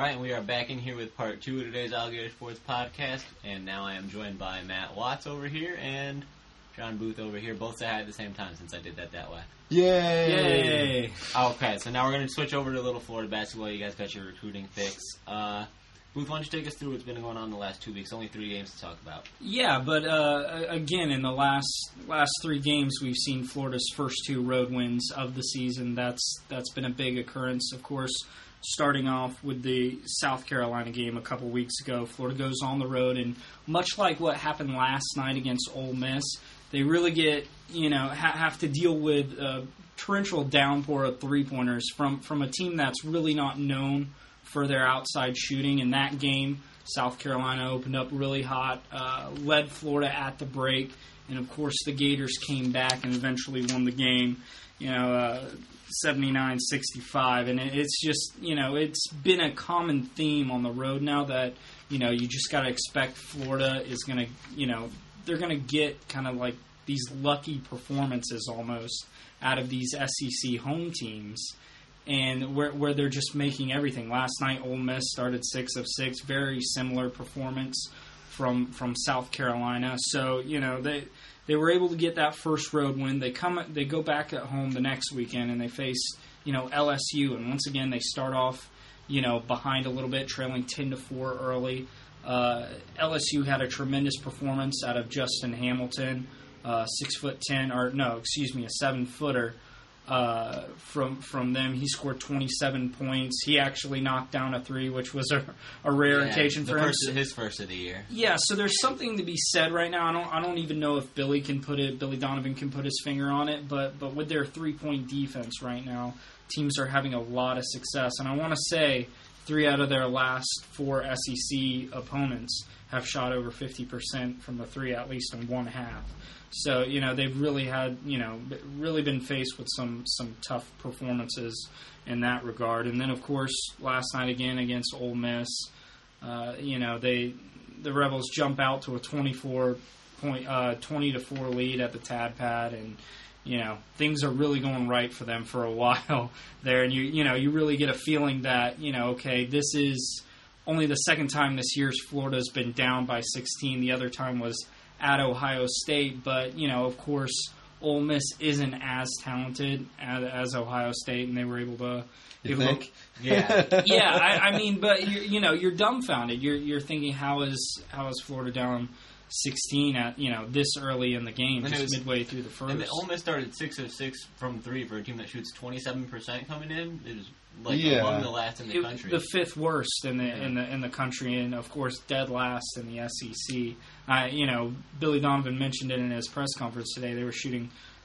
All right, we are back in here with part 2 of today's Alligator Sports podcast, and now I am joined by Matt Watts over here and John Booth over here. Both say hi at the same time since I did that way. Yay! Okay, so now we're going to switch over to a little Florida basketball. You guys got your recruiting fix. Booth, why don't you take us through what's been going on the last 2 weeks? Only 3 games to talk about. Yeah, but again, in the last 3 games, we've seen Florida's first 2 road wins of the season. That's been a big occurrence, of course. Starting off with the South Carolina game a couple weeks ago, Florida goes on the road, and much like what happened last night against Ole Miss, they really get have to deal with a torrential downpour of 3-pointers from a team that's really not known for their outside shooting. In that game, South Carolina opened up really hot, led Florida at the break, and of course the Gators came back and eventually won the game. 79-65, and it's just, it's been a common theme on the road now that, you just got to expect Florida is going to, they're going to get kind of like these lucky performances almost out of these SEC home teams, and where they're just making everything. Last night, Ole Miss started 6 of 6, very similar performance from South Carolina, so, they were able to get that first road win. They go back at home the next weekend and they face, LSU. And once again, they start off, behind a little bit, trailing 10-4 early. LSU had a tremendous performance out of Justin Hamilton, 6'10", or no, excuse me, a 7-footer. From them, he scored 27 points. He actually knocked down a 3, which was a rare occasion for him. His first of the year. Yeah, so there's something to be said right now. I don't even know if Billy Donovan can put his finger on it, but with their 3-point defense right now, teams are having a lot of success. And I want to say 3 out of their last 4 SEC opponents have shot over 50% from the 3, at least in one half. So, they've really had, really been faced with some tough performances in that regard. And then, of course, last night again against Ole Miss, the Rebels jump out to a 20-4 lead at the Tad Pad, and, things are really going right for them for a while there. And, you really get a feeling that, okay, this is only the second time this year Florida's been down by 16. The other time was at Ohio State, but, of course, Ole Miss isn't as talented as Ohio State, and they were able to... You think? Yeah. Yeah, I mean, but, you're dumbfounded. You're thinking, how is Florida down 16 at, this early in the game, just midway through the first? And Ole Miss started 6 of 6 from 3 for a team that shoots 27% coming in. It was among the last in the country. The 5th worst in the country, and of course dead last in the SEC. Billy Donovan mentioned it in his press conference today. They were shooting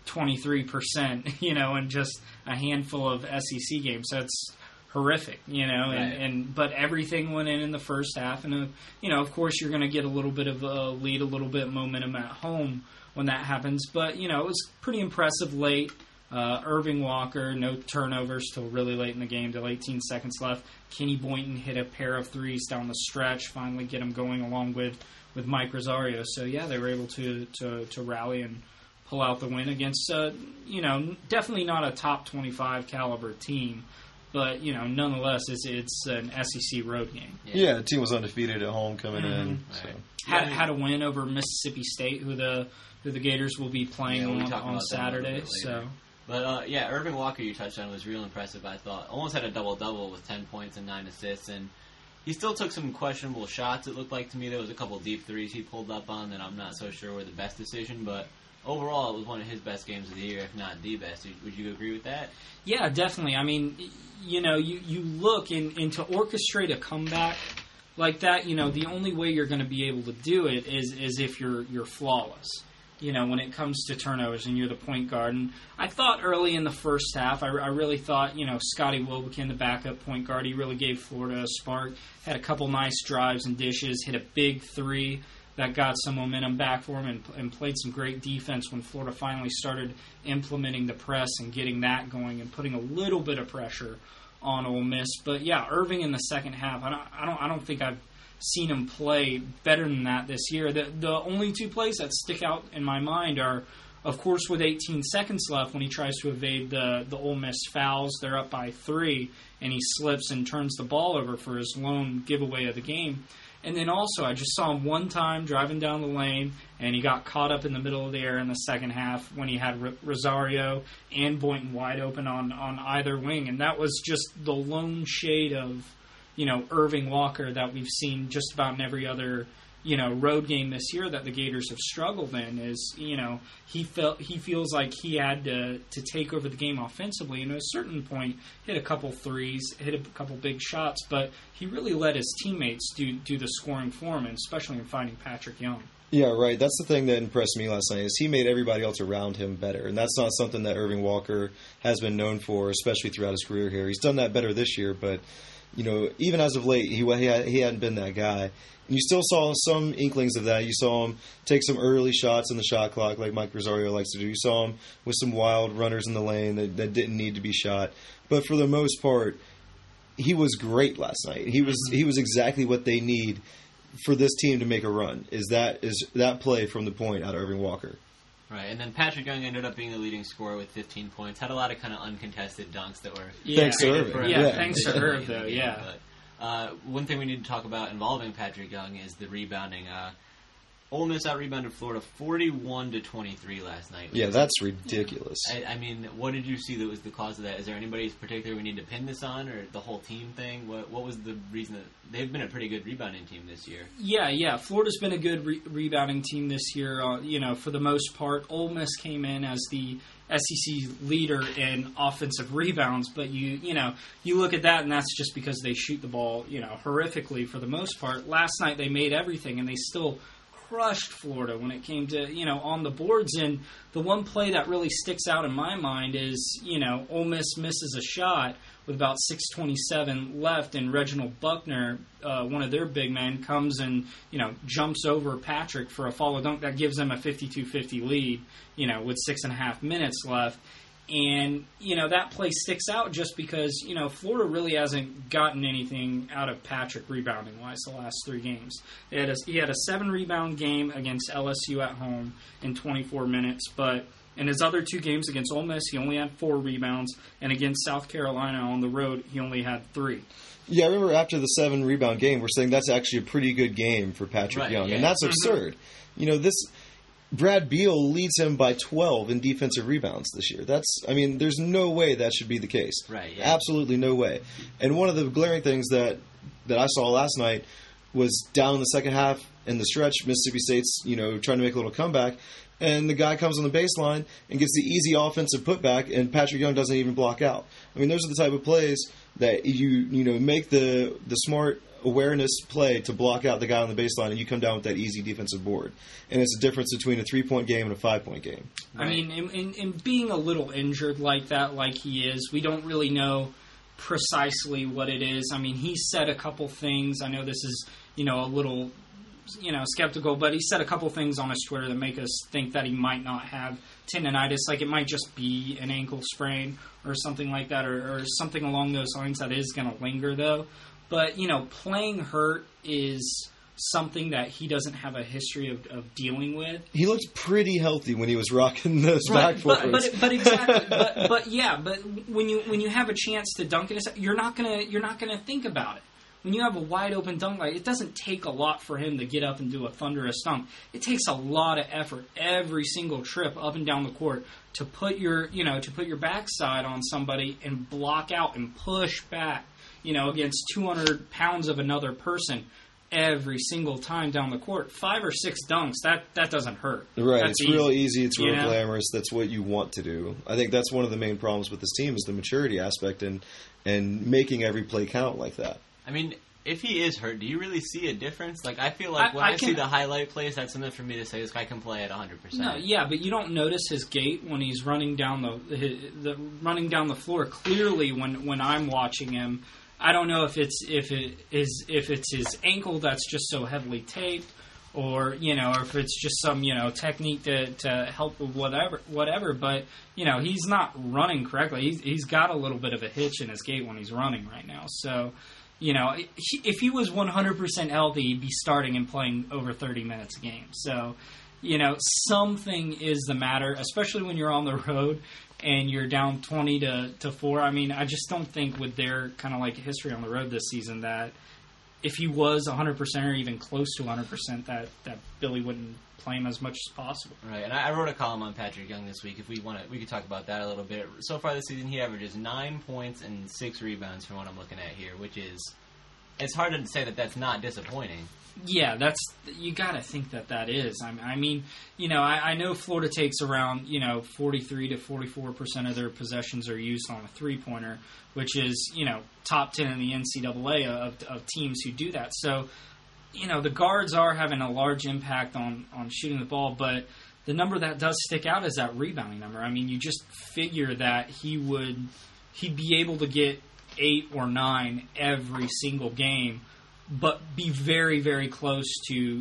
23%, in just a handful of SEC games. That's horrific, Right. But everything went in the first half, and of course you're going to get a little bit of a lead, a little bit of momentum at home when that happens. But it was pretty impressive late. Irving Walker, no turnovers till really late in the game, till 18 seconds left. Kenny Boynton hit a pair of 3s down the stretch, finally get him going along with Mike Rosario. So yeah, they were able to rally and pull out the win against definitely not a top 25 caliber team, but nonetheless it's an SEC road game. Yeah, the team was undefeated at home coming in. So. Had a win over Mississippi State, who the Gators will be playing on Saturday. So. But, Irving Walker, you touched on, was real impressive, I thought. Almost had a double-double with 10 points and 9 assists, and he still took some questionable shots, it looked like to me. There was a couple deep threes he pulled up on that I'm not so sure were the best decision, but overall it was one of his best games of the year, if not the best. Would you agree with that? Yeah, definitely. I mean, you look, and to orchestrate a comeback like that, the only way you're going to be able to do it is if you're flawless. When it comes to turnovers and you're the point guard. And I thought early in the first half, I really thought, Scotty Wilbekin, the backup point guard, he really gave Florida a spark. Had a couple nice drives and dishes, hit a big 3 that got some momentum back for him, and played some great defense when Florida finally started implementing the press and getting that going and putting a little bit of pressure on Ole Miss. But yeah, Irving in the second half, I don't think I've seen him play better than that this year. The only 2 plays that stick out in my mind are Of course, with 18 seconds left, when he tries to evade the Ole Miss fouls, they're up by 3, and he slips and turns the ball over for his lone giveaway of the game. And then also, I just saw him one time driving down the lane, and he got caught up in the middle of the air in the second half when he had Rosario and Boynton wide open on either wing. And that was just the lone shade of, Irving Walker that we've seen just about in every other, road game this year that the Gators have struggled in is, he feels like he had to take over the game offensively, and at a certain point hit a couple threes, hit a couple big shots, but he really let his teammates do the scoring for him, and especially in finding Patrick Young. Yeah, right. That's the thing that impressed me last night is he made everybody else around him better, and that's not something that Irving Walker has been known for, especially throughout his career here. He's done that better this year, but even as of late, he hadn't been that guy. And you still saw some inklings of that. You saw him take some early shots in the shot clock like Mike Rosario likes to do. You saw him with some wild runners in the lane that didn't need to be shot. But for the most part, he was great last night. He was exactly what they need for this team to make a run, is that play from the point out of Irving Walker. Right, and then Patrick Young ended up being the leading scorer with 15 points. Had a lot of kind of uncontested dunks that were... Thanks to Irving. Thanks to Irving, though, yeah. But, one thing we need to talk about involving Patrick Young is the rebounding. Ole Miss out-rebounded Florida 41-23 last night. Yeah, that's ridiculous. I mean, what did you see that was the cause of that? Is there anybody particular we need to pin this on, or the whole team thing? What was the reason that they've been a pretty good rebounding team this year? Yeah. Florida's been a good rebounding team this year. For the most part, Ole Miss came in as the SEC leader in offensive rebounds, but you look at that, and that's just because they shoot the ball horrifically for the most part. Last night they made everything, and they still crushed Florida when it came to, on the boards. And the one play that really sticks out in my mind is, Ole Miss misses a shot with about 6:27 left, and Reginald Buckner, one of their big men, comes and, jumps over Patrick for a follow dunk that gives them a 52-50 lead, with 6.5 minutes left. And, that play sticks out just because, Florida really hasn't gotten anything out of Patrick rebounding-wise the last 3 games. He had a 7-rebound game against LSU at home in 24 minutes, but in his other 2 games against Ole Miss, he only had 4 rebounds, and against South Carolina on the road, he only had 3. Yeah, I remember after the 7-rebound game, we're saying that's actually a pretty good game for Patrick Young, and that's absurd. Brad Beal leads him by 12 in defensive rebounds this year. There's no way that should be the case. Right, yeah. Absolutely no way. And one of the glaring things that I saw last night was down in the second half in the stretch, Mississippi State's, trying to make a little comeback, and the guy comes on the baseline and gets the easy offensive putback, and Patrick Young doesn't even block out. Those are the type of plays that you make the smart awareness play to block out the guy on the baseline, and you come down with that easy defensive board. And it's a difference between a 3-point game and a 5-point game. Right. In being a little injured like that, like he is, we don't really know precisely what it is. He said a couple things. I know this is, a little, skeptical, but he said a couple things on his Twitter that make us think that he might not have tendonitis. Like it might just be an ankle sprain or something like that, or something along those lines that is going to linger, though. But, playing hurt is something that he doesn't have a history of dealing with. He looked pretty healthy when he was rocking those back footers. But exactly. but when you have a chance to dunk it, you're not gonna think about it. When you have a wide open dunk, it doesn't take a lot for him to get up and do a thunderous dunk. It takes a lot of effort every single trip up and down the court to put your backside on somebody and block out and push back, against 200 pounds of another person every single time down the court. 5 or 6 dunks, that doesn't hurt. Right, it's real easy, it's real glamorous, that's what you want to do. I think that's one of the main problems with this team is the maturity aspect and making every play count like that. If he is hurt, do you really see a difference? I feel like when I see the highlight plays, that's enough for me to say this guy can play at 100%. No, yeah, but you don't notice his gait when he's running down the floor. Clearly, when I'm watching him, I don't know if it's his ankle that's just so heavily taped, or if it's just some technique to help with whatever. But he's not running correctly. He's got a little bit of a hitch in his gait when he's running right now. So. If he was 100% healthy, he'd be starting and playing over 30 minutes a game. So, something is the matter, especially when you're on the road and you're down 20 to 4. I mean, I just don't think with their kind of like history on the road this season that if he was 100% or even close to 100%, that Billy wouldn't play him as much as possible. Right, and I wrote a column on Patrick Young this week. If we want to, we could talk about that a little bit. So far this season, he averages 9 points and 6 rebounds from what I'm looking at here, which is, it's hard to say that that's not disappointing. Yeah, you got to think that is. I mean, I know Florida takes around 43 to 44% of their possessions are used on a 3-pointer, which is top 10 in the NCAA of teams who do that. So, the guards are having a large impact on shooting the ball, but the number that does stick out is that rebounding number. I mean, you just figure that he'd be able to get 8 or 9 every single game, but be very, very close to,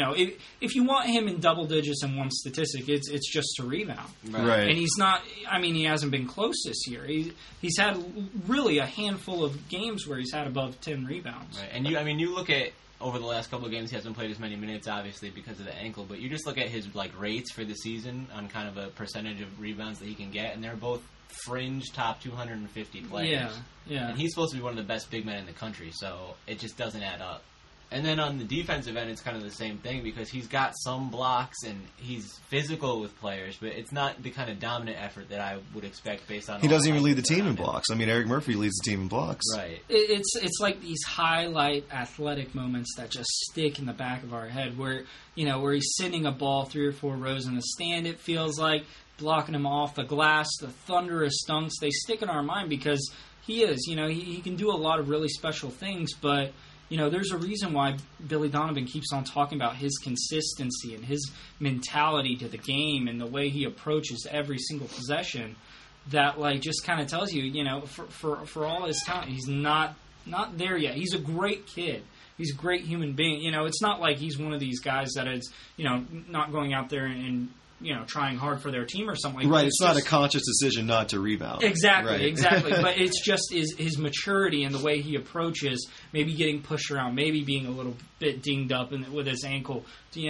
if you want him in double digits in one statistic, it's just to rebound. Right. And he's not, he hasn't been close this year. He's had really a handful of games where he's had above 10 rebounds. Right. And you look at, over the last couple of games, he hasn't played as many minutes, obviously, because of the ankle, but you just look at his rates for the season on kind of a percentage of rebounds that he can get, and they're both fringe top 250 players. Yeah. And he's supposed to be one of the best big men in the country, so it just doesn't add up. And then on the defensive end, it's kind of the same thing because he's got some blocks and he's physical with players, but it's not the kind of dominant effort that I would expect based on. He doesn't even lead the team in blocks. I mean, Eric Murphy leads the team in blocks. Right. It's like these highlight athletic moments that just stick in the back of our head, where he's sending a ball 3 or 4 rows in the stand. It feels like blocking him off the glass, the thunderous dunks. They stick in our mind because he is. He can do a lot of really special things, but. There's a reason why Billy Donovan keeps on talking about his consistency and his mentality to the game and the way he approaches every single possession. That just kind of tells you, for all his talent, he's not there yet. He's a great kid. He's a great human being. It's not like he's one of these guys that is, not going out there and trying hard for their team or something like that. Right, it's not a conscious decision not to rebound. Exactly, right. Exactly. But it's just his maturity and the way he approaches, maybe getting pushed around, maybe being a little bit dinged up with his ankle.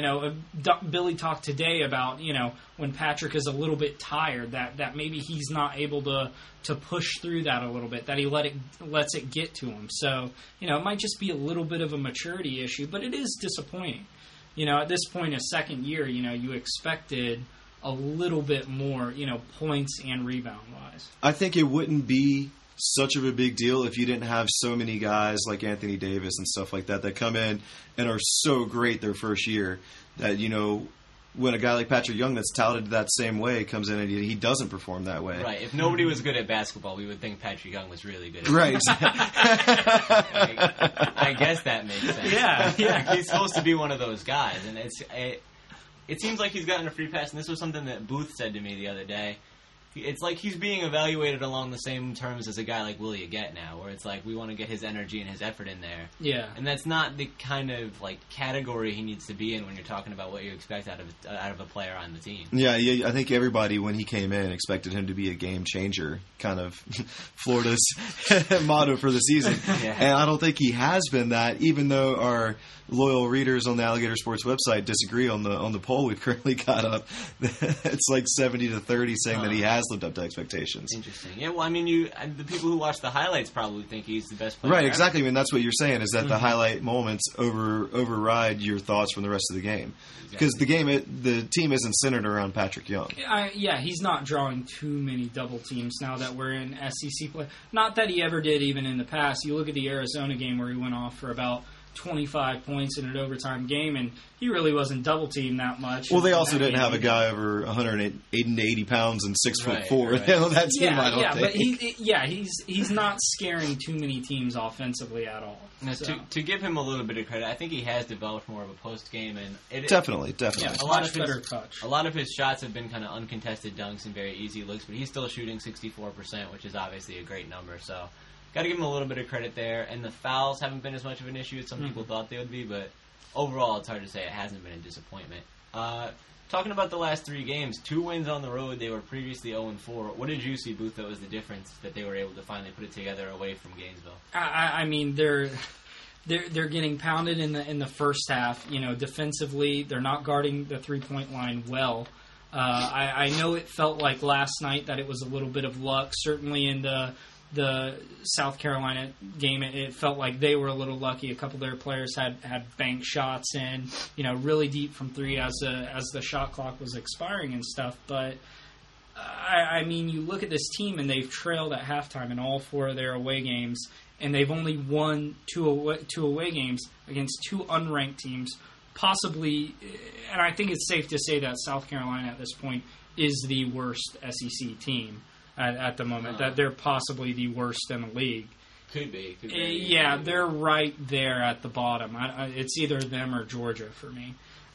Billy talked today about, when Patrick is a little bit tired, that maybe he's not able to push through that a little bit, that he lets it get to him. So, it might just be a little bit of a maturity issue, but it is disappointing. At this point, a second year, you expected a little bit more, points and rebound-wise. I think it wouldn't be such of a big deal if you didn't have so many guys like Anthony Davis and stuff like that come in and are so great their first year that, when a guy like Patrick Young that's touted that same way comes in and he doesn't perform that way. Right. If nobody was good at basketball, we would think Patrick Young was really good at right. I guess that makes sense. Yeah. He's supposed to be one of those guys, and it seems like he's gotten a free pass, and this was something that Booth said to me the other day. It's like he's being evaluated along the same terms as a guy like Willie Agette now, where it's like we want to get his energy and his effort in there. Yeah. And that's not the kind of category he needs to be in when you're talking about what you expect out of a player on the team. Yeah, I think everybody when he came in expected him to be a game changer, kind of Florida's motto for the season. Yeah. And I don't think he has been that, even though our loyal readers on the Alligator Sports website disagree on the poll we've currently got up. It's like 70-30 saying that he has lived up to expectations. Interesting. Yeah, well, the people who watch the highlights probably think he's the best player. Right, exactly. I mean, that's what you're saying, is that the highlight moments override your thoughts from the rest of the game. Because the team isn't centered around Patrick Young. He's not drawing too many double teams now that we're in SEC play. Not that he ever did even in the past. You look at the Arizona game where he went off for about 25 points in an overtime game, and he really wasn't double-teamed that much. Well, they also didn't have a guy over 180 pounds and 6'4". Right. That team, I don't think. But he's not scaring too many teams offensively at all. Now, to give him a little bit of credit, I think he has developed more of a post-game. And Definitely. Yeah, a lot better touch. A lot of his shots have been kind of uncontested dunks and very easy looks, but he's still shooting 64%, which is obviously a great number, so got to give him a little bit of credit there. And the fouls haven't been as much of an issue as some people thought they would be, but overall it's hard to say it hasn't been a disappointment. Talking about the last 3 games, 2 wins on the road. They were previously 0-4. What did you see, Booth, that was the difference that they were able to finally put it together away from Gainesville? I mean, they're getting pounded in the first half. You know, defensively, they're not guarding the 3-point line well. I know it felt like last night that it was a little bit of luck. Certainly in the South Carolina game, it felt like they were a little lucky. A couple of their players had bank shots in, you know, really deep from three as the shot clock was expiring and stuff. But I mean, you look at this team and they've trailed at halftime in all 4 of their away games, and they've only won two away games against 2 unranked teams. Possibly, and I think it's safe to say that South Carolina at this point is the worst SEC team at the moment. That they're possibly the worst in the league. Could be. Yeah, they're right there at the bottom. It's either them or Georgia for me.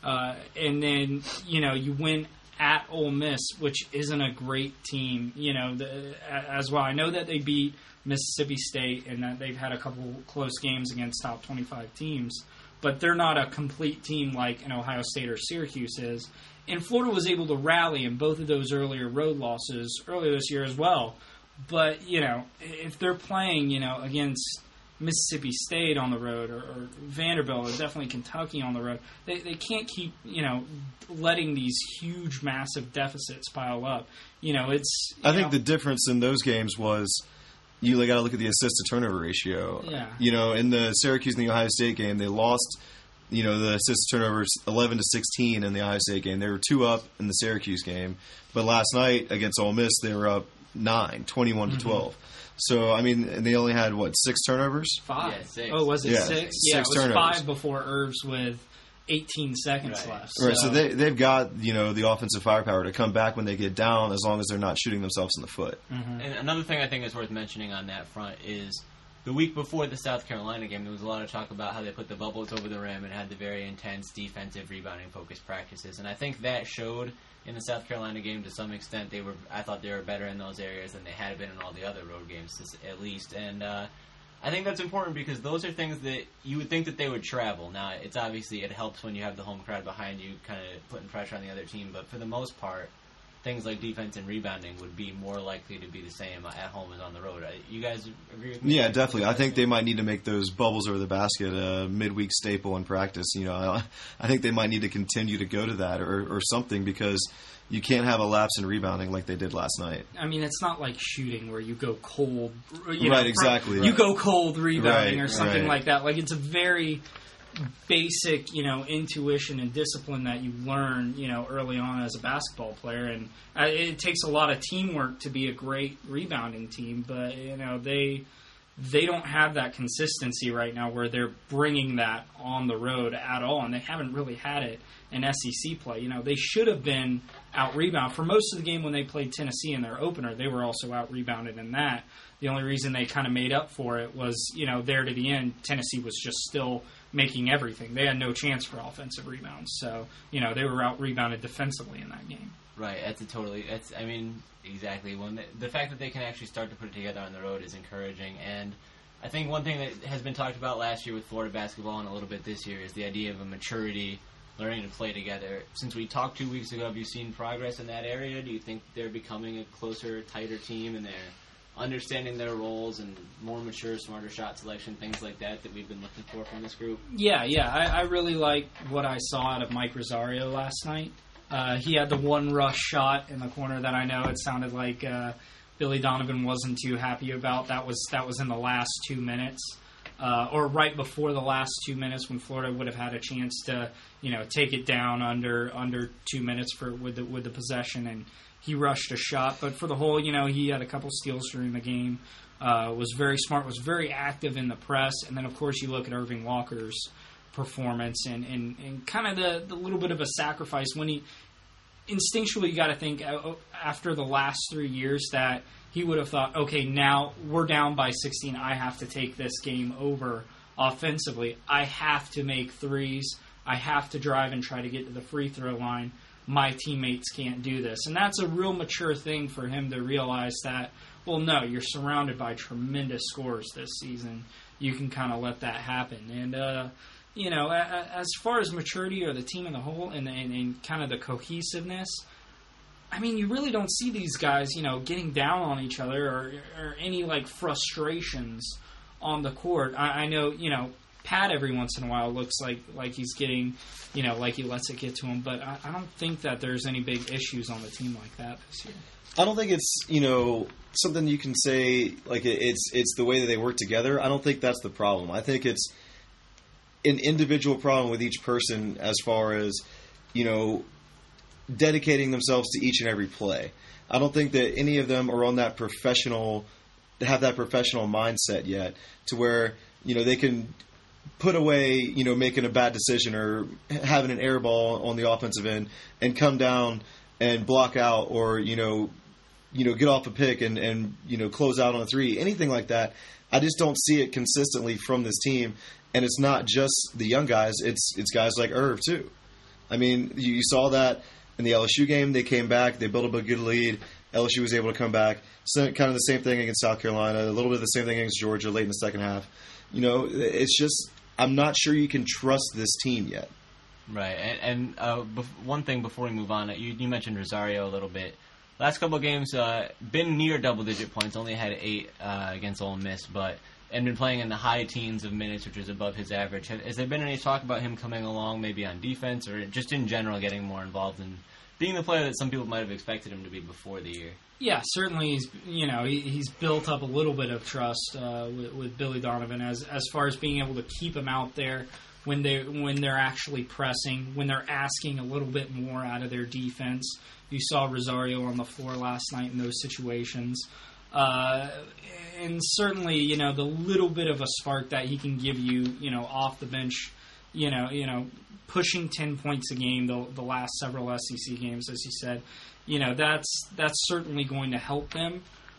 And then, you know, you win at Ole Miss, which isn't a great team, you know, as well. I know that they beat Mississippi State and that they've had a couple close games against top 25 teams, but they're not a complete team like an Ohio State or Syracuse is. And Florida was able to rally in both of those earlier road losses earlier this year as well. But, you know, if they're playing, you know, against Mississippi State on the road or Vanderbilt or definitely Kentucky on the road, they can't keep, you know, letting these huge, massive deficits pile up. You know, it's... I think the difference in those games was you got to look at the assist-to-turnover ratio. Yeah. You know, in the Syracuse and the Ohio State game, they lost, you know, the assist-to-turnovers 11-16 in the Ohio State game. They were 2 up in the Syracuse game. But last night against Ole Miss, they were up 9, 21-12. So, I mean, they only had, 6 turnovers? 5. Yeah, 6. Oh, was it Yeah, 6? 6 Yeah, it was turnovers. 5 before Irvs with 18 seconds left. Right, so they've got, you know, the offensive firepower to come back when they get down as long as they're not shooting themselves in the foot. Mm-hmm. And another thing I think is worth mentioning on that front is the week before the South Carolina game, there was a lot of talk about how they put the bubbles over the rim and had the very intense defensive rebounding-focused practices. And I think that showed in the South Carolina game to some extent. I thought they were better in those areas than they had been in all the other road games, at least. And I think that's important because those are things that you would think that they would travel. Now, it's obviously, it helps when you have the home crowd behind you kind of putting pressure on the other team. But for the most part, things like defense and rebounding would be more likely to be the same at home as on the road. You guys agree with me? Yeah, definitely. I think they might need to make those bubbles over the basket a midweek staple in practice. You know, I think they might need to continue to go to that or something because you can't have a lapse in rebounding like they did last night. I mean, it's not like shooting where you go cold. Exactly. You go cold rebounding or Right, something right. like that. Like, it's a very basic, you know, intuition and discipline that you learn, you know, early on as a basketball player. And it takes a lot of teamwork to be a great rebounding team, but, you know, they don't have that consistency right now where they're bringing that on the road at all, and they haven't really had it in SEC play. You know, they should have been out-rebounded. For most of the game when they played Tennessee in their opener, they were also out-rebounded in that. The only reason they kind of made up for it was, you know, there to the end, Tennessee was just still making everything. They had no chance for offensive rebounds. So, you know, they were out-rebounded defensively in that game. Right, I mean, exactly. When the fact that they can actually start to put it together on the road is encouraging. And I think one thing that has been talked about last year with Florida basketball and a little bit this year is the idea of a maturity, learning to play together. Since we talked 2 weeks ago, have you seen progress in that area? Do you think they're becoming a closer, tighter team and they're understanding their roles and more mature, smarter shot selection, things like that we've been looking for from this group? Yeah. I really like what I saw out of Mike Rosario last night. He had the one rush shot in the corner that I know it sounded like Billy Donovan wasn't too happy about. That was in the last 2 minutes, or right before the last 2 minutes when Florida would have had a chance to, you know, take it down under 2 minutes with the possession, and he rushed a shot. But for the whole, you know, he had a couple steals during the game. Was very smart. Was very active in the press, and then of course you look at Irving Walker's performance and kind of the little bit of a sacrifice when he instinctually, you got to think after the last 3 years that he would have thought, okay, now we're down by 16. I have to take this game over offensively. I have to make threes. I have to drive and try to get to the free throw line. My teammates can't do this. And that's a real mature thing for him to realize that, well, no, you're surrounded by tremendous scorers this season. You can kind of let that happen. And, you know, as far as maturity or the team in the whole and kind of the cohesiveness, I mean, you really don't see these guys, you know, getting down on each other or any, like, frustrations on the court. I know, you know, Pat every once in a while looks like he's getting, like he lets it get to him. But I don't think that there's any big issues on the team like that this year. I don't think it's, something you can say, like it's the way that they work together. I don't think that's the problem. I think it's an individual problem with each person as far as, dedicating themselves to each and every play. I don't think that any of them are on that have that professional mindset yet to where, they can put away, making a bad decision or having an air ball on the offensive end and come down and block out or, get off a pick and close out on a three, anything like that. I just don't see it consistently from this team. And it's not just the young guys, it's guys like Irv too. I mean, you saw that in the LSU game. They came back, they built up a good lead. LSU was able to come back. So kind of the same thing against South Carolina, a little bit of the same thing against Georgia late in the second half. It's just, I'm not sure you can trust this team yet. Right, and one thing before we move on, you mentioned Rosario a little bit. Last couple of games, been near double-digit points, only had 8 against Ole Miss, and been playing in the high teens of minutes, which is above his average. Has there been any talk about him coming along, maybe on defense, or just in general getting more involved in being the player that some people might have expected him to be before the year? Yeah, certainly he's built up a little bit of trust with Billy Donovan as far as being able to keep him out there when they're actually pressing, when they're asking a little bit more out of their defense. You saw Rosario on the floor last night in those situations. And certainly, the little bit of a spark that he can give you, off the bench, pushing 10 points a game the last several SEC games, as you said, that's certainly going to help them.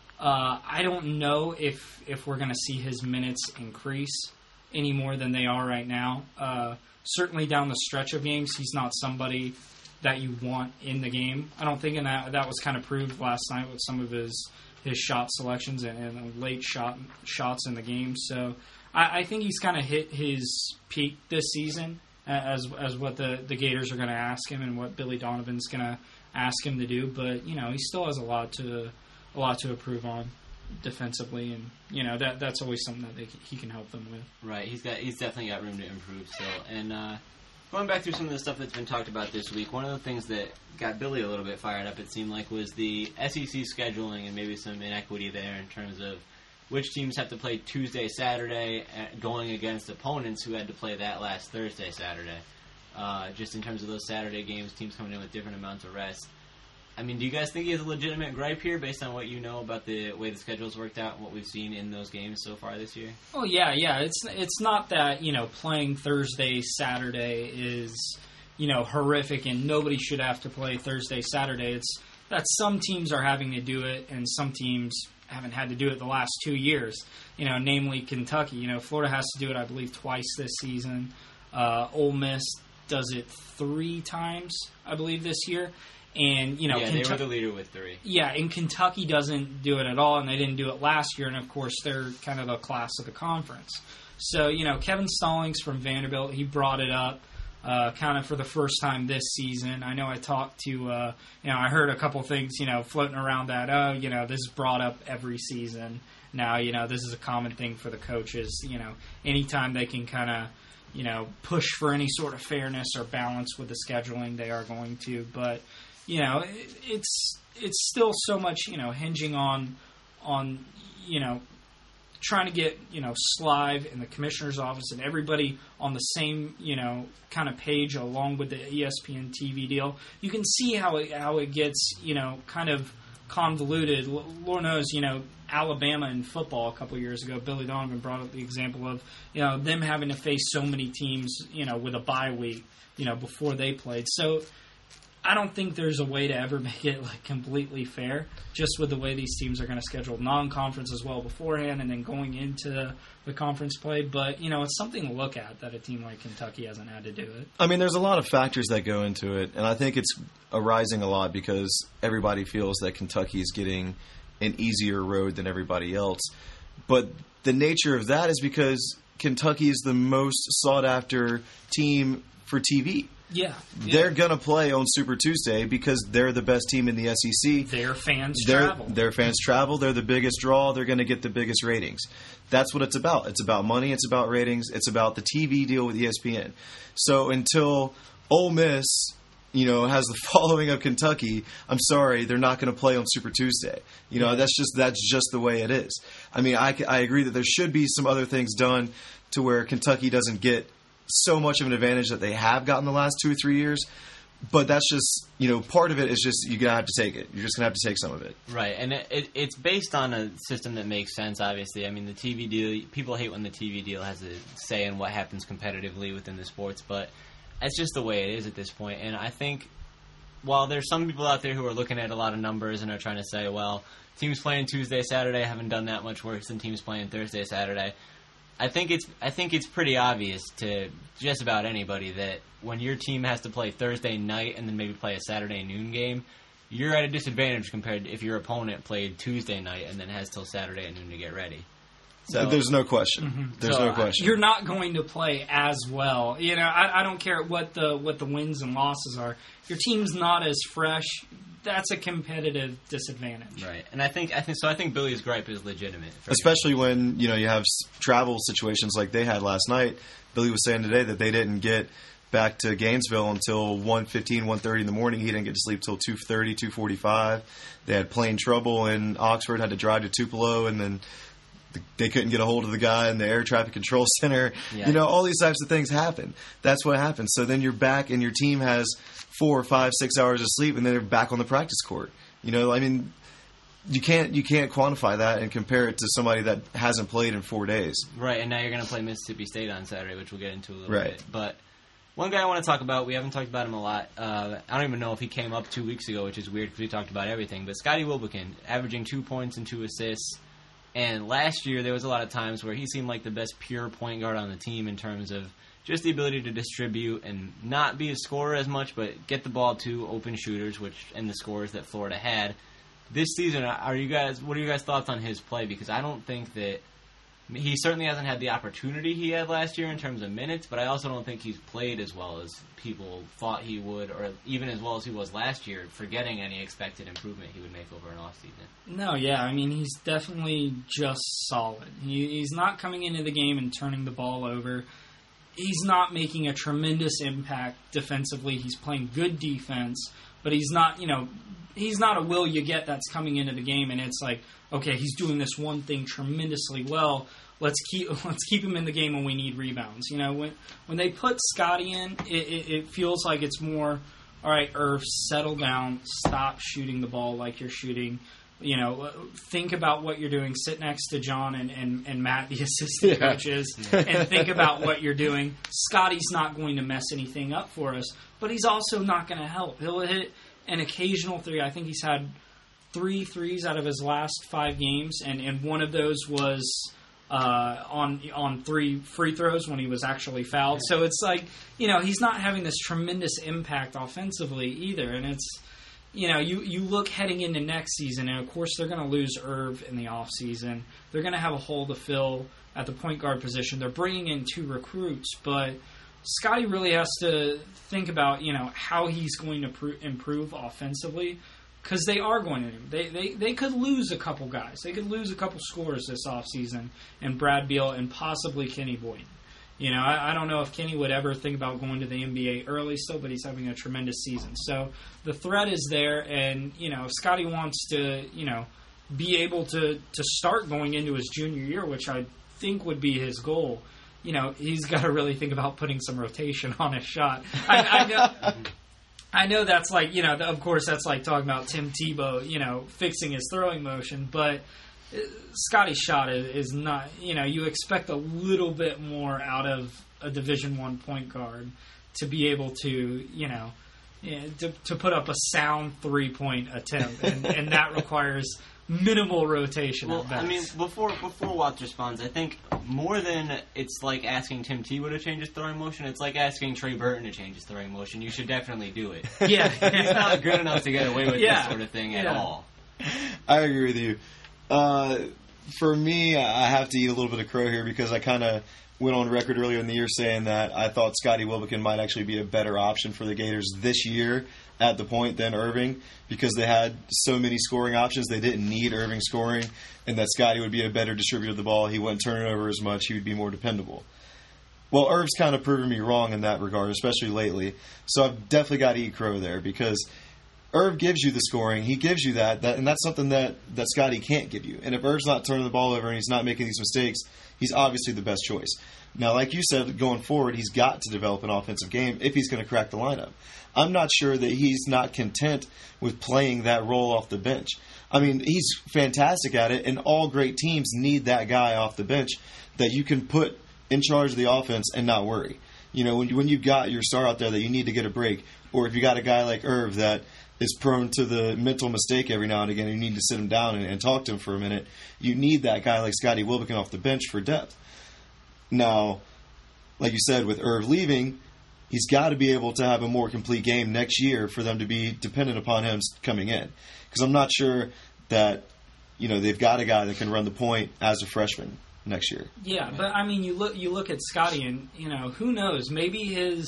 I don't know if we're going to see his minutes increase any more than they are right now. Certainly down the stretch of games, he's not somebody that you want in the game. I don't think, and that was kind of proved last night with some of his shot selections and late shots in the game. So I think he's kind of hit his peak this season as what the Gators are going to ask him and what Billy Donovan's going to ask him to do. But he still has a lot to improve on defensively, and that's always something that he can help them with. Right, he's definitely got room to improve still. And going back through some of the stuff that's been talked about this week, one of the things that got Billy a little bit fired up, it seemed like, was the SEC scheduling and maybe some inequity there in terms of which teams have to play Tuesday, Saturday, going against opponents who had to play that last Thursday, Saturday. Just in terms of those Saturday games, teams coming in with different amounts of rest. I mean, do you guys think he has a legitimate gripe here based on what you know about the way the schedule's worked out and what we've seen in those games so far this year? Oh, yeah. It's not that, playing Thursday, Saturday is, horrific and nobody should have to play Thursday, Saturday. It's that some teams are having to do it and some teams haven't had to do it the last 2 years, namely Kentucky. Florida has to do it, I believe, twice this season. Ole Miss does it 3 times, I believe, this year. And, they were the leader with 3. Yeah, and Kentucky doesn't do it at all, and they didn't do it last year, and of course they're kind of the class of the conference. So, Kevin Stallings from Vanderbilt, he brought it up kind of for the first time this season. I know I talked to, I heard a couple things, floating around that, this is brought up every season. Now, this is a common thing for the coaches, anytime they can kind of, push for any sort of fairness or balance with the scheduling, they are going to, but it's still so much, hinging on trying to get, Slive and the commissioner's office and everybody on the same, kind of page along with the ESPN TV deal. You can see how it gets, kind of convoluted. Lord knows, Alabama in football a couple years ago, Billy Donovan brought up the example of, them having to face so many teams, with a bye week, before they played. So I don't think there's a way to ever make it completely fair, just with the way these teams are going to schedule non-conference as well beforehand and then going into the conference play. But, it's something to look at that a team like Kentucky hasn't had to do it. I mean, there's a lot of factors that go into it, and I think it's arising a lot because everybody feels that Kentucky is getting an easier road than everybody else. But the nature of that is because Kentucky is the most sought-after team for TV. They're going to play on Super Tuesday because they're the best team in the SEC. Their fans travel. Their fans travel. They're the biggest draw. They're going to get the biggest ratings. That's what it's about. It's about money. It's about ratings. It's about the TV deal with ESPN. So until Ole Miss, has the following of Kentucky, I'm sorry, they're not going to play on Super Tuesday. That's just the way it is. I mean, I agree that there should be some other things done to where Kentucky doesn't get so much of an advantage that they have gotten the last 2 or 3 years. But that's just, part of it is just you're going to have to take it. You're just going to have to take some of it. Right, and it's based on a system that makes sense, obviously. I mean, the TV deal, people hate when the TV deal has a say in what happens competitively within the sports, but it's just the way it is at this point. And I think while there's some people out there who are looking at a lot of numbers and are trying to say, well, teams playing Tuesday, Saturday haven't done that much worse than teams playing Thursday, Saturday, I think it's pretty obvious to just about anybody that when your team has to play Thursday night and then maybe play a Saturday noon game, you're at a disadvantage compared to if your opponent played Tuesday night and then has till Saturday at noon to get ready. So there's no question. Mm-hmm. There's no question. You're not going to play as well. I don't care what the wins and losses are. Your team's not as fresh. That's a competitive disadvantage. Right. And I think Billy's gripe is legitimate. Especially when, you have travel situations like they had last night. Billy was saying today that they didn't get back to Gainesville until 1:15, 1:30 in the morning. He didn't get to sleep till 2:30, 2:45. They had plane trouble in Oxford, had to drive to Tupelo, and then they couldn't get a hold of the guy in the air traffic control center. Yeah. All these types of things happen. That's what happens. So then you're back and your team has 4 or 5, 6 hours of sleep, and then they're back on the practice court. You can't quantify that and compare it to somebody that hasn't played in 4 days. Right, and now you're going to play Mississippi State on Saturday, which we'll get into a little bit. But one guy I want to talk about, we haven't talked about him a lot. I don't even know if he came up 2 weeks ago, which is weird because we talked about everything. But Scotty Wilbekin, averaging 2 points and 2 assists. And last year, there was a lot of times where he seemed like the best pure point guard on the team in terms of just the ability to distribute and not be a scorer as much, but get the ball to open shooters, and the scorers that Florida had. This season, what are you guys' thoughts on his play? Because I don't think that he certainly hasn't had the opportunity he had last year in terms of minutes, but I also don't think he's played as well as people thought he would, or even as well as he was last year, forgetting any expected improvement he would make over an offseason. No, yeah, I mean, he's definitely just solid. He's not coming into the game and turning the ball over. He's not making a tremendous impact defensively. He's playing good defense, but he's not, he's not a will you get that's coming into the game and it's like, okay, he's doing this one thing tremendously well. Let's keep him in the game when we need rebounds. When they put Scotty in, it feels like it's more, all right, Irv, settle down, stop shooting the ball like you're shooting. Think about what you're doing. Sit next to John and Matt, the assistant coaches, and think about what you're doing. Scotty's not going to mess anything up for us, but he's also not going to help. He'll hit an occasional three. I think he's had 3 threes out of his last 5 games, and one of those was on 3 free throws when he was actually fouled. So it's like, he's not having this tremendous impact offensively either, and it's, you look heading into next season, and of course they're going to lose Irv in the offseason. They're going to have a hole to fill at the point guard position. They're bringing in 2 recruits, but Scotty really has to think about, how he's going to improve offensively, because they are going to. They could lose a couple guys. They could lose a couple scorers this offseason, and Brad Beal and possibly Kenny Boyd. I don't know if Kenny would ever think about going to the NBA early still, but he's having a tremendous season. So the threat is there, and, Scotty wants to, be able to start going into his junior year, which I think would be his goal. He's got to really think about putting some rotation on his shot. I know that's like, of course that's like talking about Tim Tebow, fixing his throwing motion, but Scotty's shot is not, you expect a little bit more out of a Division I point guard to be able to, to put up a sound 3-point attempt, and that requires minimal rotation. Well, I mean, before Watts responds, I think more than it's like asking Tim Tebow to change his throwing motion, it's like asking Trey Burton to change his throwing motion. You should definitely do it. Yeah. He's not good enough to get away with this sort of thing at all. I agree with you. For me, I have to eat a little bit of crow here because I kind of went on record earlier in the year saying that I thought Scotty Wilbekin might actually be a better option for the Gators this year at the point than Irving, because they had so many scoring options. They didn't need Irving scoring, and that Scotty would be a better distributor of the ball. He wouldn't turn it over as much. He would be more dependable. Well, Irv's kind of proven me wrong in that regard, especially lately. So I've definitely got to eat crow there, because Irv gives you the scoring. He gives you that, and that's something that Scotty can't give you. And if Irv's not turning the ball over and he's not making these mistakes, he's obviously the best choice. Now, like you said, going forward, he's got to develop an offensive game if he's going to crack the lineup. I'm not sure that he's not content with playing that role off the bench. I mean, he's fantastic at it, and all great teams need that guy off the bench that you can put in charge of the offense and not worry. You know, when you've got your star out there that you need to get a break, or if you got a guy like Irv that is prone to the mental mistake every now and again, and you need to sit him down and talk to him for a minute, you need that guy like Scotty Wilbekin off the bench for depth. Now, like you said, with Irv leaving, he's got to be able to have a more complete game next year for them to be dependent upon him coming in. Because I'm not sure that, you know, they've got a guy that can run the point as a freshman next year. Yeah, but I mean, you look at Scotty, and you know, who knows? Maybe his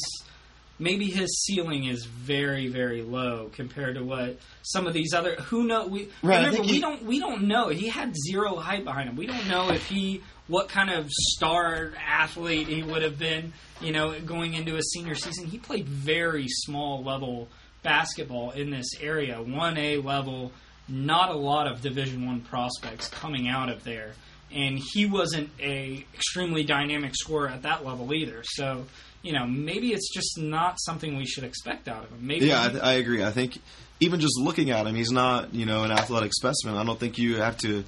ceiling is very, very low compared to what some of these other. Who know? We don't know. He had zero hype behind him. We don't know if what kind of star athlete he would have been, you know, going into his senior season. He played very small level basketball in this area, 1A level, not a lot of Division I prospects coming out of there. And he wasn't a extremely dynamic scorer at that level either. So, you know, maybe it's just not something we should expect out of him. Maybe I agree. I think even just looking at him, he's not, you know, an athletic specimen. I don't think you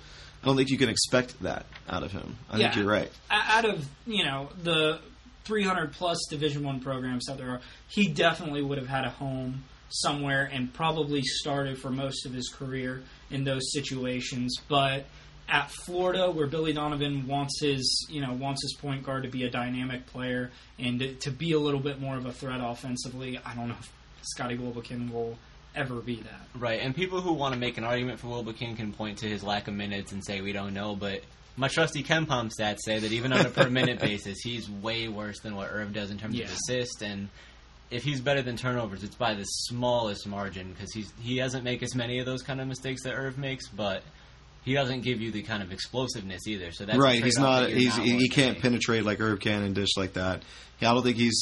can expect that out of him. I think you're right. Out of, you know, the 300-plus Division I programs that there are, he definitely would have had a home somewhere and probably started for most of his career in those situations. But at Florida, where Billy Donovan wants his point guard to be a dynamic player and to be a little bit more of a threat offensively, I don't know if Scotty Wilbekin will ever be that. Right, and people who want to make an argument for Wilbekin can point to his lack of minutes and say we don't know, but my trusty KenPom stats say that even on a per-minute basis, he's way worse than what Irv does in terms of assists, and if he's better than turnovers, it's by the smallest margin, because he doesn't make as many of those kind of mistakes that Irv makes, but he doesn't give you the kind of explosiveness either. So that's right. He can't penetrate like Irv can and dish like that. I don't think he's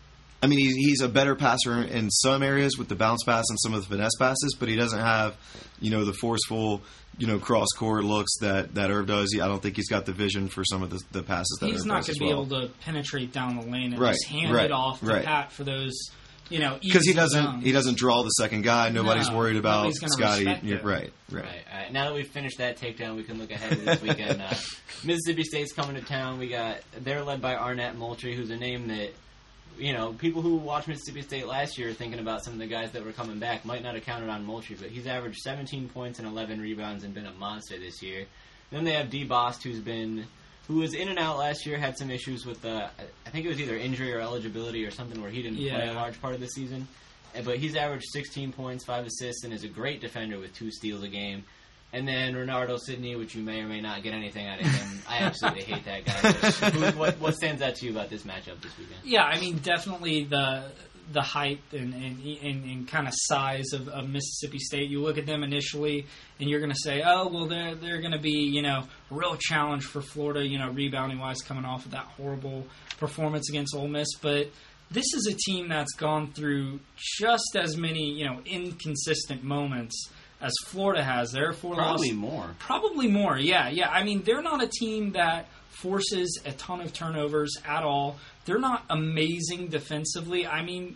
a better passer in some areas with the bounce pass and some of the finesse passes, but he doesn't have, you know, the forceful, you know, cross court looks that Irv does. I don't think he's got the vision for some of the passes that he's Irv not going to be able to penetrate down the lane and just hand it off to Pat for those. You know, because he doesn't draw the second guy. Nobody's worried about Scotty. Right. Now that we've finished that takedown, we can look ahead to this weekend. Mississippi State's coming to town. They're led by Arnett Moultrie, who's a name that, you know, people who watched Mississippi State last year thinking about some of the guys that were coming back might not have counted on Moultrie, but he's averaged 17 points and 11 rebounds and been a monster this year. Then they have D. Bost, who was in and out last year, had some issues with, I think it was either injury or eligibility or something where he didn't play a large part of the season. But he's averaged 16 points, 5 assists, and is a great defender with 2 steals a game. And then Renardo Sidney, which you may or may not get anything out of him. I absolutely hate that guy. What stands out to you about this matchup this weekend? Yeah, I mean, definitely the height and kind of size of Mississippi State. You look at them initially, and you're going to say, oh, well, they're going to be, you know, a real challenge for Florida, you know, rebounding-wise, coming off of that horrible performance against Ole Miss. But this is a team that's gone through just as many, you know, inconsistent moments as Florida has. They're probably more. Probably more, yeah. I mean, they're not a team that forces a ton of turnovers at all. They're not amazing defensively. I mean,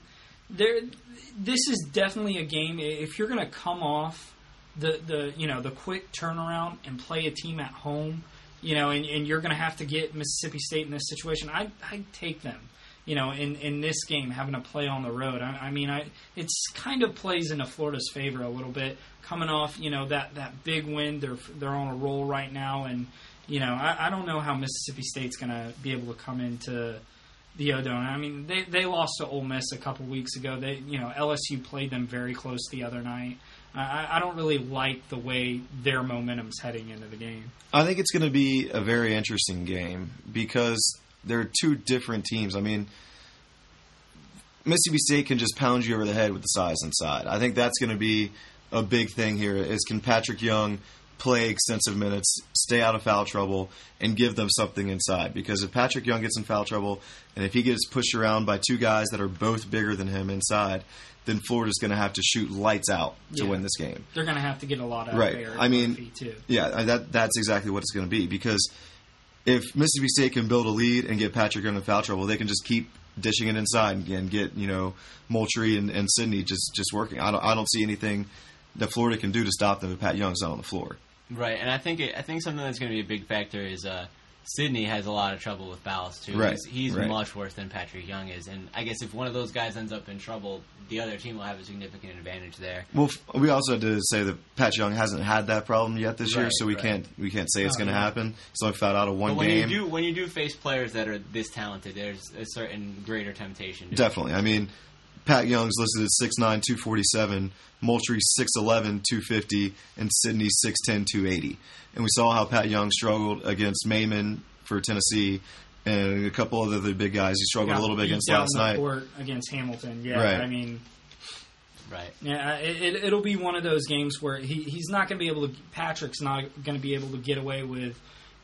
this is definitely a game. If you're going to come off the quick turnaround and play a team at home, you know, and you're going to have to get Mississippi State in this situation, I'd take them. You know, in this game, having to play on the road. I mean, it's kind of plays into Florida's favor a little bit. Coming off, you know, that big win, they're on a roll right now, and you know, I don't know how Mississippi State's going to be able to come into the O'Donnell. I mean, they lost to Ole Miss a couple weeks ago. LSU played them very close the other night. I don't really like the way their momentum's heading into the game. I think it's going to be a very interesting game because they're two different teams. I mean, Mississippi State can just pound you over the head with the size inside. I think that's going to be a big thing here is can Patrick Young play extensive minutes, stay out of foul trouble, and give them something inside. Because if Patrick Young gets in foul trouble and if he gets pushed around by two guys that are both bigger than him inside, then Florida's going to have to shoot lights out to win this game. They're going to have to get a lot out right. of Eric I mean, Murphy, too. Yeah, that's exactly what it's going to be. Because if Mississippi State can build a lead and get Patrick Young in foul trouble, they can just keep dishing it inside and get, Moultrie and Sidney just working. I don't see anything that Florida can do to stop them if Pat Young's not on the floor. Right, and I think something that's going to be a big factor is Sidney has a lot of trouble with fouls too. Right. He's much worse than Patrick Young is, and I guess if one of those guys ends up in trouble, the other team will have a significant advantage there. Well, we also had to say that Pat Young hasn't had that problem yet this year, so we can't say it's going to happen. He's only fouled out of one game. When you do face players that are this talented, there's a certain greater temptation. Definitely. I mean, Pat Young's listed at 6'9", 247, Moultrie 6'11", 250, and Sidney 6'10", 280. And we saw how Pat Young struggled against Maimon for Tennessee and a couple of other big guys. He struggled a little bit against last night. Court against Hamilton, yeah. Right. I mean, right. Yeah, it'll be one of those games where he's not going to be able to. Patrick's not going to be able to get away with,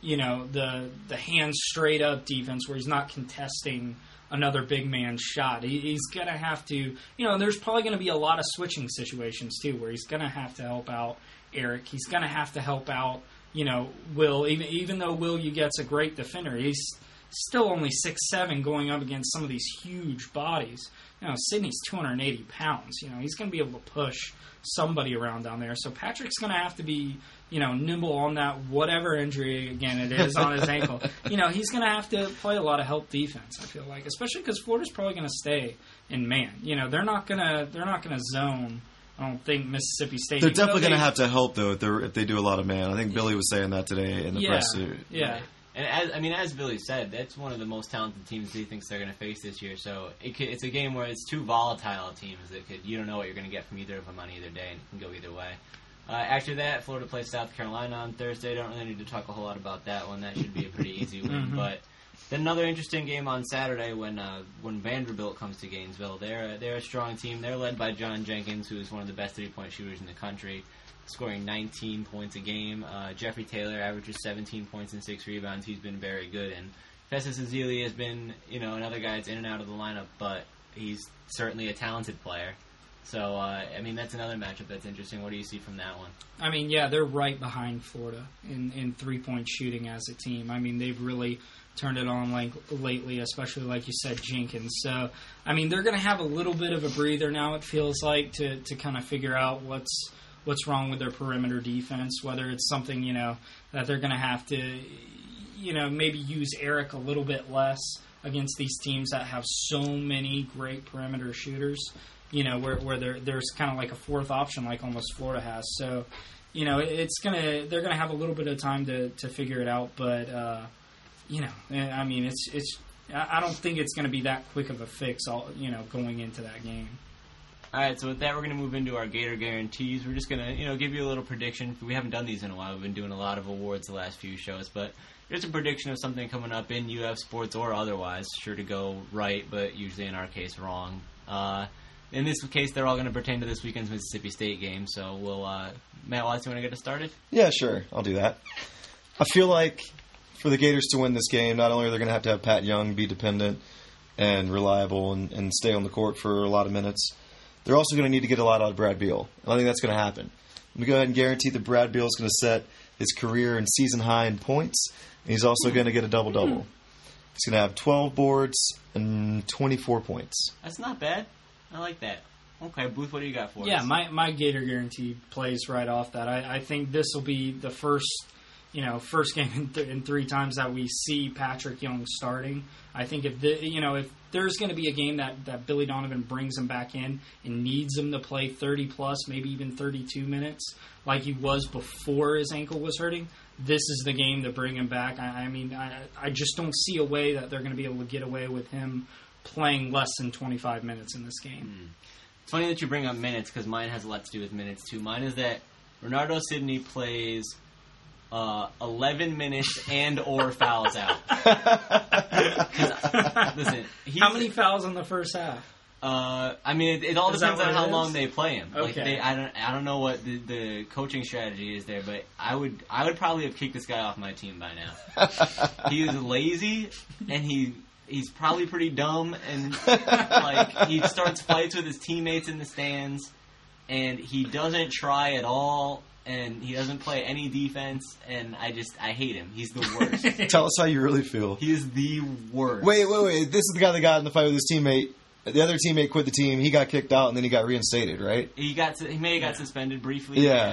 the hands straight up defense where he's not contesting another big man shot. He's going to have to, there's probably going to be a lot of switching situations too where he's going to have to help out Eric. He's going to have to help out, Will. Even though Will gets a great defender, he's still only 6'7", going up against some of these huge bodies. Sidney's 280 pounds. He's going to be able to push somebody around down there. So Patrick's going to have to be, nimble on that whatever injury, again, it is on his ankle. He's going to have to play a lot of help defense, I feel like, especially because Florida's probably going to stay in man. They're not going to zone. I don't think Mississippi State. They're definitely going to have to help though if they do a lot of man. I think Billy was saying that today in the press too. Yeah. And as Billy said, that's one of the most talented teams he thinks they're going to face this year. So it's a game where it's two volatile teams that you don't know what you're going to get from either of them on either day, and it can go either way. After that, Florida plays South Carolina on Thursday. Don't really need to talk a whole lot about that one. That should be a pretty easy win. Mm-hmm. But then another interesting game on Saturday when Vanderbilt comes to Gainesville. They're a strong team. They're led by John Jenkins, who is one of the best three-point shooters in the country, scoring 19 points a game. Jeffrey Taylor averages 17 points and 6 rebounds. He's been very good. And Festus Ezeli has been, another guy that's in and out of the lineup, but he's certainly a talented player. So, that's another matchup that's interesting. What do you see from that one? They're right behind Florida in three-point shooting as a team. They've really turned it on lately, especially like you said, Jenkins. So, they're going to have a little bit of a breather now, it feels like, to kind of figure out what's wrong with their perimeter defense, whether it's something, that they're going to have to, maybe use Eric a little bit less against these teams that have so many great perimeter shooters, where there's kind of like a fourth option like almost Florida has. So, they're going to have a little bit of time to figure it out, but, it's I don't think it's going to be that quick of a fix, going into that game. All right, so with that, we're going to move into our Gator Guarantees. We're just going to, give you a little prediction. We haven't done these in a while. We've been doing a lot of awards the last few shows, but here's a prediction of something coming up in UF sports or otherwise. Sure to go right, but usually in our case, wrong. In this case, they're all going to pertain to this weekend's Mississippi State game. So we'll, Matt Watts, you want to get us started? Yeah, sure. I'll do that. I feel like for the Gators to win this game, not only are they going to have Pat Young be dependent and reliable and stay on the court for a lot of minutes, they're also going to need to get a lot out of Brad Beal. I think that's going to happen. Let me go ahead and guarantee that Brad Beal is going to set his career and season high in points, and he's also going to get a double-double. He's going to have 12 boards and 24 points. That's not bad. I like that. Okay, Booth, what do you got for us? Yeah, my Gator Guarantee plays right off that. I think this will be the first game in 3 times that we see Patrick Young starting. I think if there's going to be a game that Billy Donovan brings him back in and needs him to play 30 plus, maybe even 32 minutes, like he was before his ankle was hurting, this is the game to bring him back. I just don't see a way that they're going to be able to get away with him playing less than 25 minutes in this game. It's funny that you bring up minutes because mine has a lot to do with minutes too. Mine is that Renardo Sidney plays 11 minutes and or fouls out. Listen, how many fouls in the first half? I mean, it all depends on how long they play him. Okay. Like I don't know what the coaching strategy is there, but I would probably have kicked this guy off my team by now. He is lazy, and he's probably pretty dumb, and like he starts fights with his teammates in the stands, and he doesn't try at all, and he doesn't play any defense, and I hate him. He's the worst. Tell us how you really feel. He is the worst. Wait. This is the guy that got in the fight with his teammate. The other teammate quit the team. He got kicked out, and then he got reinstated, right? He may have got suspended briefly. Yeah.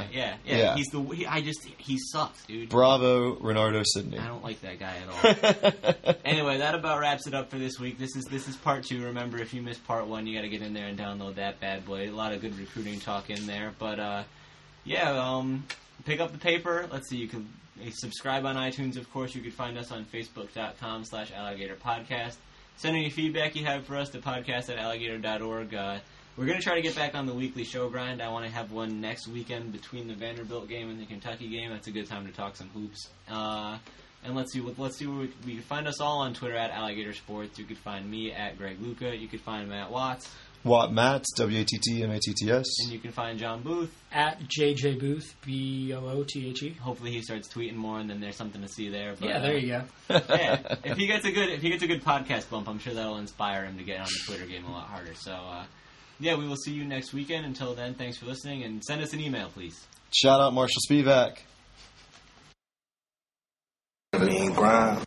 He sucks, dude. Bravo, Renardo Sidney. I don't like that guy at all. Anyway, that about wraps it up for this week. This is part 2. Remember, if you missed part 1, you got to get in there and download that bad boy. A lot of good recruiting talk in there, but pick up the paper. Let's see. You can subscribe on iTunes, of course. You can find us on Facebook.com/AlligatorPodcast. Send any feedback you have for us to podcast@alligator.org. We're going to try to get back on the weekly show grind. I want to have one next weekend between the Vanderbilt game and the Kentucky game. That's a good time to talk some hoops. And let's see where we can find us all on Twitter @Alligator Sports. You could find me @Greg Luca. You could find Matt Watts. Watt Matts, WATTMATTS. And you can find John Booth @JJ Booth, BOOTHE. Hopefully he starts tweeting more, and then there's something to see there. But, yeah, there you go. Yeah, if he gets a good podcast bump, I'm sure that'll inspire him to get on the Twitter game a lot harder. So, we will see you next weekend. Until then, thanks for listening, and send us an email, please. Shout out Marshall Spivak. Lean grind.